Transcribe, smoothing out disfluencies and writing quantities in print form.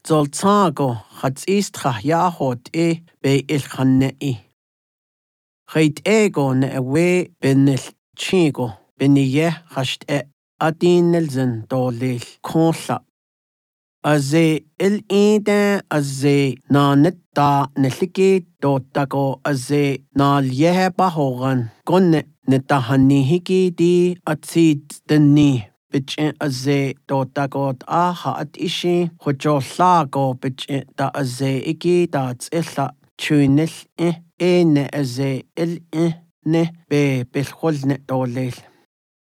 Zoltago hat istra yahot be ilkhanei. Reit ego ne awe benil chigo beniye hasht adinelzen dolil konla. Aze ida aze na netta neliki dotago aze na yehe hogan gonne netahani hiki di atsid deni. Bitch aze dotagot aha at ishi hojo lago bitch da aze iki da tsilla chunil ne aze ne be bilhol ne dolil.